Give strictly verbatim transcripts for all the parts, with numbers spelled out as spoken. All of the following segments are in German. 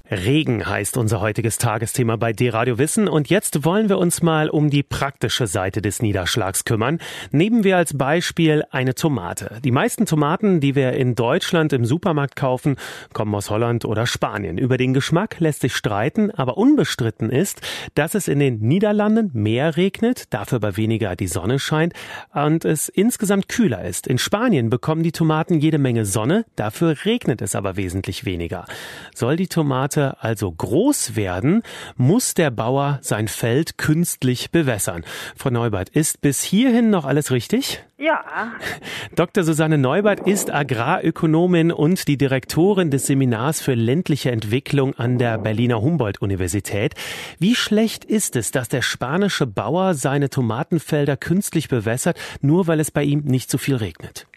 Regen heißt unser heutiges Tagesthema bei D-Radio Wissen und jetzt wollen wir uns mal um die praktische Seite des Niederschlags kümmern. Nehmen wir als Beispiel eine Tomate. Die meisten Tomaten, die wir in Deutschland im Supermarkt kaufen, kommen aus Holland oder Spanien. Über den Geschmack lässt sich streiten, aber unbestritten ist, dass es in den Niederlanden mehr regnet, dafür aber weniger die Sonne scheint und es insgesamt kühler ist. In Spanien bekommen die Tomaten jede Menge Sonne, dafür regnet es aber wesentlich weniger. Soll die Tomate also groß werden, muss der Bauer sein Feld künstlich bewässern. Frau Neubert, ist bis hierhin noch alles richtig? Ja. Doktor Susanne Neubert ist Agrarökonomin und die Direktorin des Seminars für ländliche Entwicklung an der Berliner Humboldt-Universität. Wie schlecht ist es, dass der spanische Bauer seine Tomatenfelder künstlich bewässert, nur weil es bei ihm nicht so viel regnet?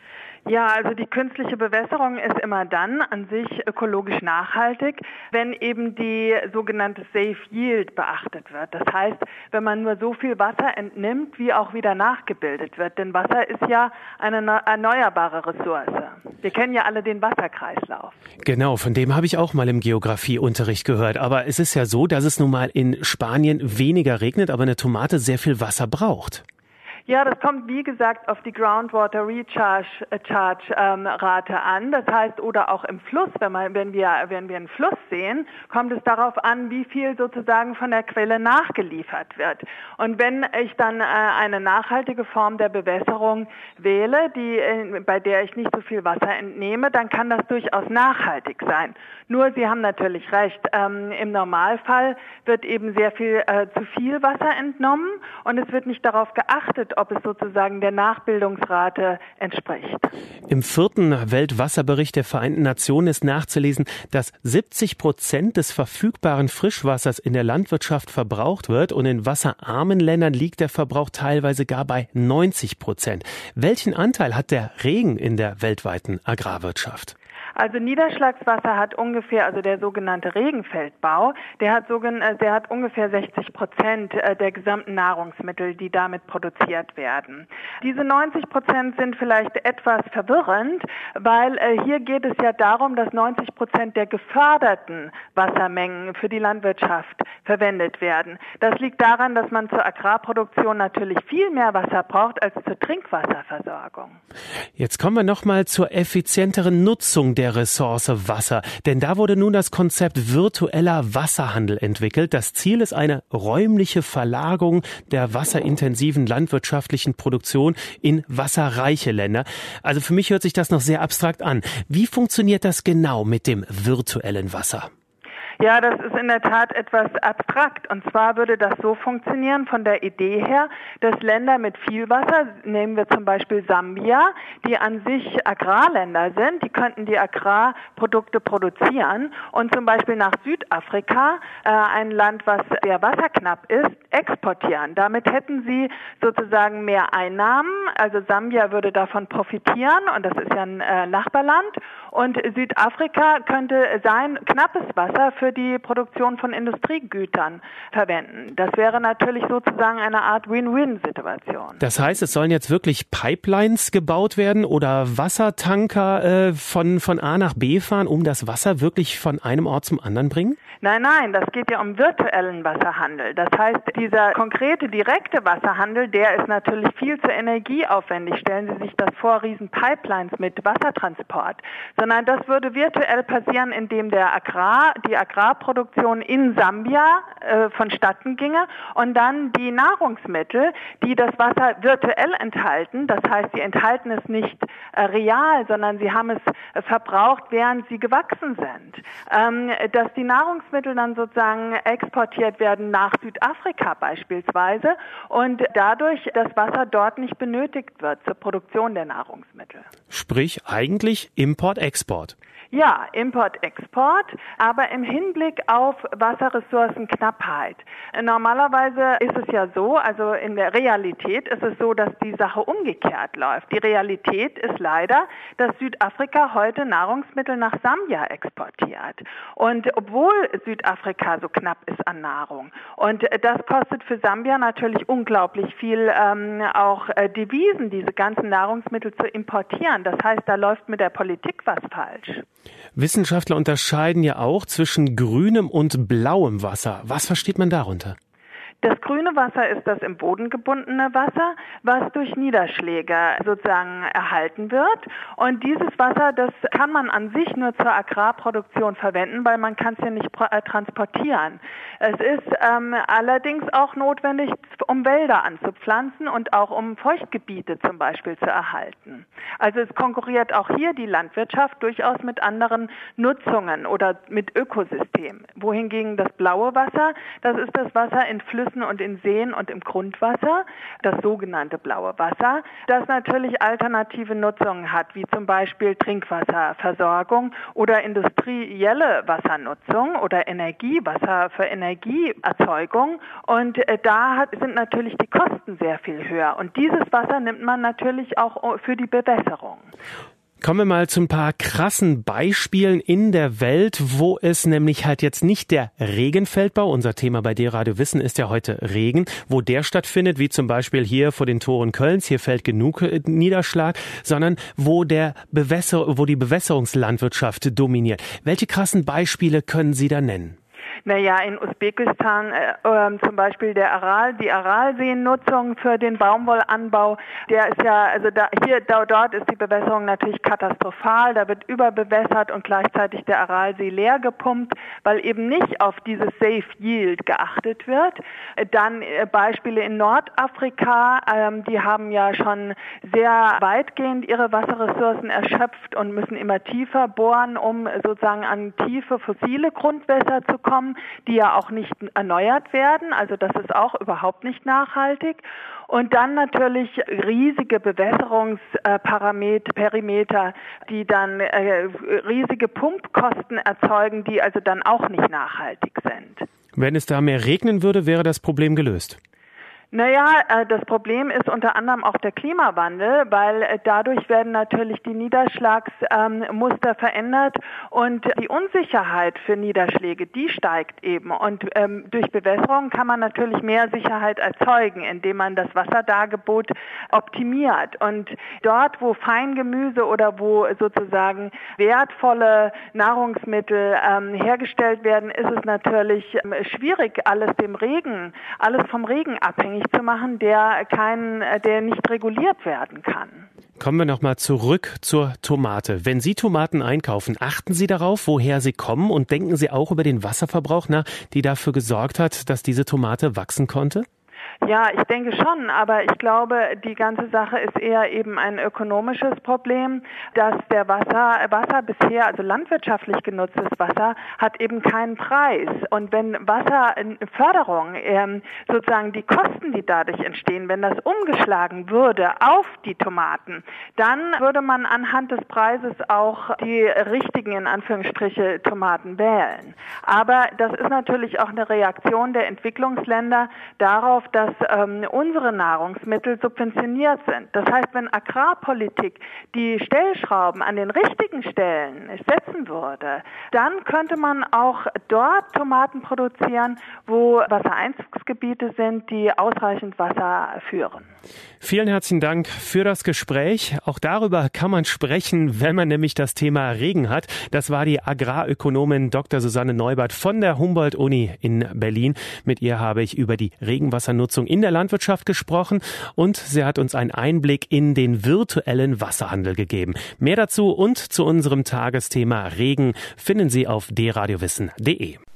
Ja, also die künstliche Bewässerung ist immer dann an sich ökologisch nachhaltig, wenn eben die sogenannte Safe Yield beachtet wird. Das heißt, wenn man nur so viel Wasser entnimmt, wie auch wieder nachgebildet wird. Denn Wasser ist ja eine erneuerbare Ressource. Wir kennen ja alle den Wasserkreislauf. Genau, von dem habe ich auch mal im Geografieunterricht gehört. Aber es ist ja so, dass es nun mal in Spanien weniger regnet, aber eine Tomate sehr viel Wasser braucht. Ja, das kommt wie gesagt auf die Groundwater Recharge Charge ähm, Rate an. Das heißt, oder auch im Fluss, wenn man, wenn wir, wenn wir einen Fluss sehen, kommt es darauf an, wie viel sozusagen von der Quelle nachgeliefert wird. Und wenn ich dann äh, eine nachhaltige Form der Bewässerung wähle, die, äh, bei der ich nicht so viel Wasser entnehme, dann kann das durchaus nachhaltig sein. Nur, Sie haben natürlich recht, ähm, im Normalfall wird eben sehr viel äh, zu viel Wasser entnommen und es wird nicht darauf geachtet, ob es sozusagen der Nachbildungsrate entspricht. Im vierten Weltwasserbericht der Vereinten Nationen ist nachzulesen, dass siebzig Prozent des verfügbaren Frischwassers in der Landwirtschaft verbraucht wird und in wasserarmen Ländern liegt der Verbrauch teilweise gar bei neunzig Prozent. Welchen Anteil hat der Regen in der weltweiten Agrarwirtschaft? Also Niederschlagswasser hat ungefähr, also der sogenannte Regenfeldbau, der hat, sogen, der hat ungefähr sechzig Prozent der gesamten Nahrungsmittel, die damit produziert werden. Diese neunzig Prozent sind vielleicht etwas verwirrend, weil äh, hier geht es ja darum, dass neunzig Prozent der geförderten Wassermengen für die Landwirtschaft verwendet werden. Das liegt daran, dass man zur Agrarproduktion natürlich viel mehr Wasser braucht als zur Trinkwasserversorgung. Jetzt kommen wir nochmal zur effizienteren Nutzung der Der Ressource Wasser. Denn da wurde nun das Konzept virtueller Wasserhandel entwickelt. Das Ziel ist eine räumliche Verlagerung der wasserintensiven landwirtschaftlichen Produktion in wasserreiche Länder. Also für mich hört sich das noch sehr abstrakt an. Wie funktioniert das genau mit dem virtuellen Wasser? Ja, das ist in der Tat etwas abstrakt. Und zwar würde das so funktionieren von der Idee her, dass Länder mit viel Wasser, nehmen wir zum Beispiel Sambia, die an sich Agrarländer sind, die könnten die Agrarprodukte produzieren und zum Beispiel nach Südafrika, äh, ein Land, was sehr wasserknapp ist, exportieren. Damit hätten sie sozusagen mehr Einnahmen. Also Sambia würde davon profitieren und das ist ja ein äh, Nachbarland. Und Südafrika könnte sein knappes Wasser für die Produktion von Industriegütern verwenden. Das wäre natürlich sozusagen eine Art Win-Win-Situation. Das heißt, es sollen jetzt wirklich Pipelines gebaut werden oder Wassertanker äh, von, von A nach B fahren, um das Wasser wirklich von einem Ort zum anderen bringen? Nein, nein, das geht ja um virtuellen Wasserhandel. Das heißt, dieser konkrete, direkte Wasserhandel, der ist natürlich viel zu energieaufwendig. Stellen Sie sich das vor, riesen Pipelines mit Wassertransport. Sondern das würde virtuell passieren, indem der Agrar, die Agrarproduktion in Sambia äh, vonstatten ginge und dann die Nahrungsmittel, die das Wasser virtuell enthalten, das heißt, sie enthalten es nicht äh, real, sondern sie haben es äh, verbraucht, während sie gewachsen sind. Ähm, dass die Nahrungsmittel dann sozusagen exportiert werden nach Südafrika beispielsweise und dadurch das Wasser dort nicht benötigt wird zur Produktion der Nahrungsmittel. Sprich eigentlich Import-Export. Ja, Import-Export, aber im Hinblick auf Wasserressourcenknappheit. Normalerweise ist es ja so, also in der Realität ist es so, dass die Sache umgekehrt läuft. Die Realität ist leider, dass Südafrika heute Nahrungsmittel nach Sambia exportiert. Und obwohl Südafrika so knapp ist an Nahrung. Und das kostet für Sambia natürlich unglaublich viel, ähm, auch äh, Devisen, diese ganzen Nahrungsmittel zu importieren. Das heißt, da läuft mit der Politik was falsch. Wissenschaftler unterscheiden ja auch zwischen grünem und blauem Wasser. Was versteht man darunter? Das grüne Wasser ist das im Boden gebundene Wasser, was durch Niederschläge sozusagen erhalten wird. Und dieses Wasser, das kann man an sich nur zur Agrarproduktion verwenden, weil man kann es ja nicht äh, transportieren. Es ist ähm, allerdings auch notwendig, um Wälder anzupflanzen und auch um Feuchtgebiete zum Beispiel zu erhalten. Also es konkurriert auch hier die Landwirtschaft durchaus mit anderen Nutzungen oder mit Ökosystemen. Wohingegen das blaue Wasser, das ist das Wasser in Flüssen und in Seen und im Grundwasser, das sogenannte blaue Wasser, das natürlich alternative Nutzungen hat, wie zum Beispiel Trinkwasserversorgung oder industrielle Wassernutzung oder Energiewasser für Energieerzeugung. Und äh, da hat, sind natürlich die Kosten sehr viel höher. Und dieses Wasser nimmt man natürlich auch für die Bewässerung. Kommen wir mal zu ein paar krassen Beispielen in der Welt, wo es nämlich halt jetzt nicht der Regenfeldbau, unser Thema bei D-Radio Wissen ist ja heute Regen, wo der stattfindet, wie zum Beispiel hier vor den Toren Kölns, hier fällt genug Niederschlag, sondern wo der Bewässer, wo die Bewässerungslandwirtschaft dominiert. Welche krassen Beispiele können Sie da nennen? Naja, in Usbekistan äh, äh, zum Beispiel der Aral, die Aralseennutzung für den Baumwollanbau, der ist ja, also da, hier, da, dort ist die Bewässerung natürlich katastrophal, da wird überbewässert und gleichzeitig der Aralsee leer gepumpt, weil eben nicht auf dieses Safe Yield geachtet wird. Dann äh, Beispiele in Nordafrika, ähm, die haben ja schon sehr weitgehend ihre Wasserressourcen erschöpft und müssen immer tiefer bohren, um sozusagen an tiefe fossile Grundwässer zu kommen, die ja auch nicht erneuert werden, also das ist auch überhaupt nicht nachhaltig. Und dann natürlich riesige Bewässerungsperimeter, die dann äh, riesige Pumpkosten erzeugen, die also dann auch nicht nachhaltig sind. Wenn es da mehr regnen würde, wäre das Problem gelöst. Naja, äh, das Problem ist unter anderem auch der Klimawandel, weil äh, dadurch werden natürlich die Niederschlagsmuster ähm, verändert und die Unsicherheit für Niederschläge, die steigt eben. Und ähm, durch Bewässerung kann man natürlich mehr Sicherheit erzeugen, indem man das Wasserdargebot optimiert. Und dort, wo Feingemüse oder wo sozusagen wertvolle Nahrungsmittel ähm, hergestellt werden, ist es natürlich ähm, schwierig, alles dem Regen, alles vom Regen abhängig zu machen, der kein, der nicht reguliert werden kann. Kommen wir nochmal zurück zur Tomate. Wenn Sie Tomaten einkaufen, achten Sie darauf, woher sie kommen und denken Sie auch über den Wasserverbrauch nach, die dafür gesorgt hat, dass diese Tomate wachsen konnte? Ja, ich denke schon, aber ich glaube, die ganze Sache ist eher eben ein ökonomisches Problem, dass der Wasser, Wasser bisher, also landwirtschaftlich genutztes Wasser, hat eben keinen Preis. Und wenn Wasserförderung, ähm, sozusagen die Kosten, die dadurch entstehen, wenn das umgeschlagen würde auf die Tomaten, dann würde man anhand des Preises auch die richtigen, in Anführungsstriche, Tomaten wählen. Aber das ist natürlich auch eine Reaktion der Entwicklungsländer darauf, dass ähm, unsere Nahrungsmittel subventioniert sind. Das heißt, wenn Agrarpolitik die Stellschrauben an den richtigen Stellen setzen würde, dann könnte man auch dort Tomaten produzieren, wo Wassereinzugsgebiete sind, die ausreichend Wasser führen. Vielen herzlichen Dank für das Gespräch. Auch darüber kann man sprechen, wenn man nämlich das Thema Regen hat. Das war die Agrarökonomin Doktor Susanne Neubert von der Humboldt-Uni in Berlin. Mit ihr habe ich über die Regenwassernutzung in der Landwirtschaft gesprochen und sie hat uns einen Einblick in den virtuellen Wasserhandel gegeben. Mehr dazu und zu unserem Tagesthema Regen finden Sie auf d radio wissen punkt de.